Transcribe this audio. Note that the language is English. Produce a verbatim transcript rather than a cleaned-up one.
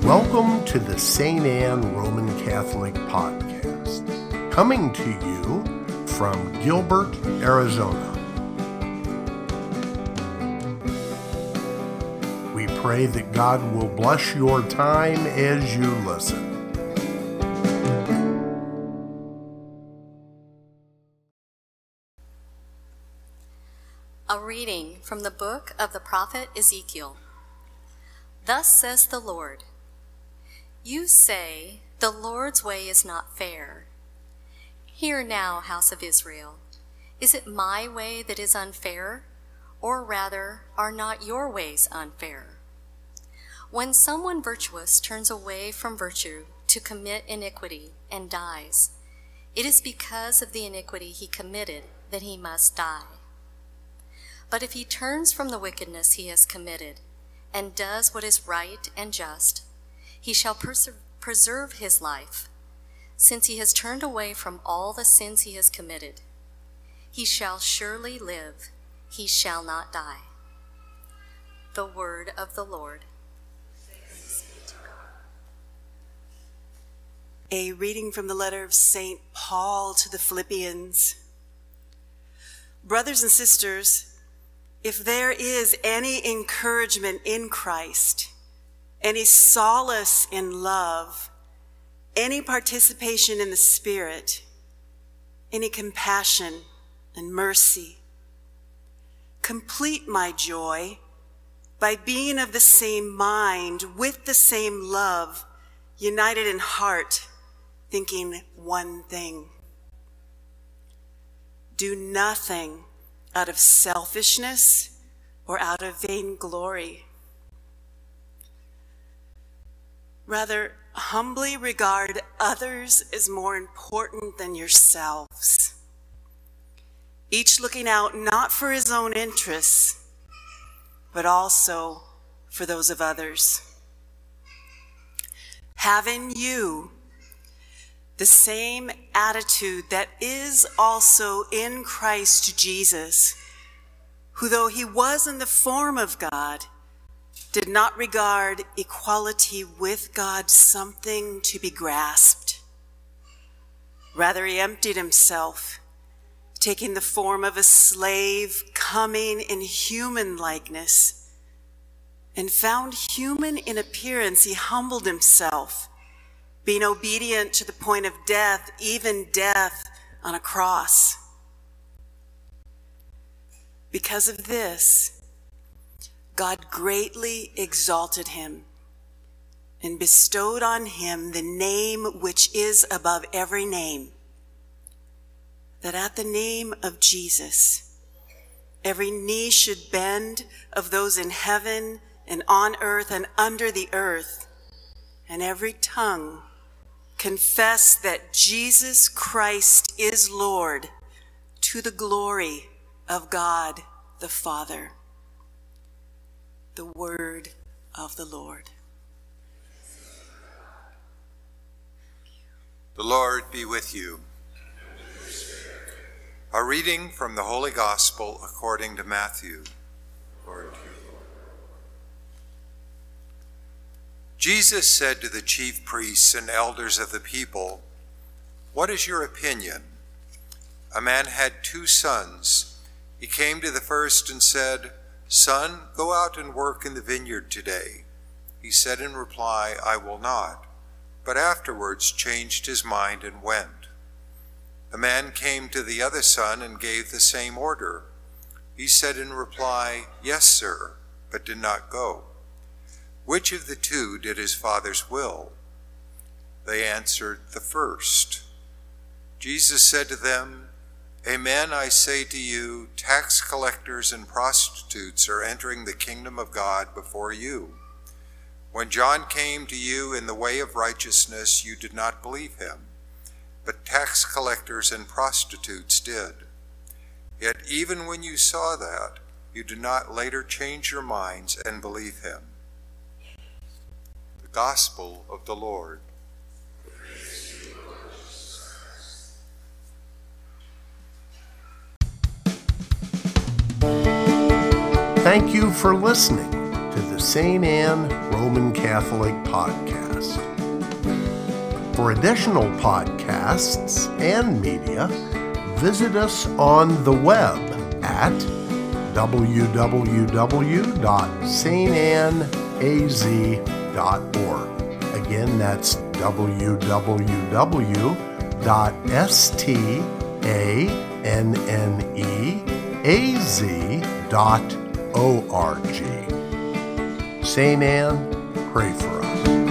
Welcome to the Saint Anne Roman Catholic Podcast, coming to you from Gilbert, Arizona. We pray that God will bless your time as you listen. A reading from the book of the prophet Ezekiel. Thus says the Lord, you say, the Lord's way is not fair. Hear now, house of Israel, is it my way that is unfair? Or rather, are not your ways unfair? When someone virtuous turns away from virtue to commit iniquity and dies, it is because of the iniquity he committed that he must die. But if he turns from the wickedness he has committed and does what is right and just, he shall pers- preserve his life, since he has turned away from all the sins he has committed. He shall surely live, he shall not die. The word of the Lord. A reading from the letter of Saint Paul to the Philippians. Brothers and sisters, if there is any encouragement in Christ, any solace in love, any participation in the Spirit, any compassion and mercy, complete my joy by being of the same mind, with the same love, united in heart, thinking one thing. Do nothing out of selfishness or out of vainglory. Rather, humbly regard others as more important than yourselves, each looking out not for his own interests, but also for those of others. Having you the same attitude that is also in Christ Jesus, who though he was in the form of God, did not regard equality with God something to be grasped. Rather, he emptied himself, taking the form of a slave, coming in human likeness, and found human in appearance, he humbled himself, being obedient to the point of death, even death on a cross. Because of this, God greatly exalted him and bestowed on him the name which is above every name, that at the name of Jesus, every knee should bend of those in heaven and on earth and under the earth, and every tongue confess that Jesus Christ is Lord, to the glory of God the Father. The word of the Lord. The Lord be with you. A reading from the Holy Gospel according to Matthew. Lord, to you, Lord. Jesus said to the chief priests and elders of the people, "What is your opinion? A man had two sons. He came to the first and said, 'Son, go out and work in the vineyard today.' He said in reply, 'I will not,' but afterwards changed his mind and went. The man came to the other son and gave the same order. He said in reply, 'Yes, sir,' but did not go. Which of the two did his father's will?" They answered, "The first." Jesus said to them, "Amen, I say to you, tax collectors and prostitutes are entering the kingdom of God before you. When John came to you in the way of righteousness, you did not believe him, but tax collectors and prostitutes did. Yet even when you saw that, you did not later change your minds and believe him." The Gospel of the Lord. Thank you for listening to the Saint Anne Roman Catholic Podcast. For additional podcasts and media, visit us on the web at w w w dot saint anne a z dot org. Again, that's w w w dot saint anne a z dot org. Saint Anne, pray for us.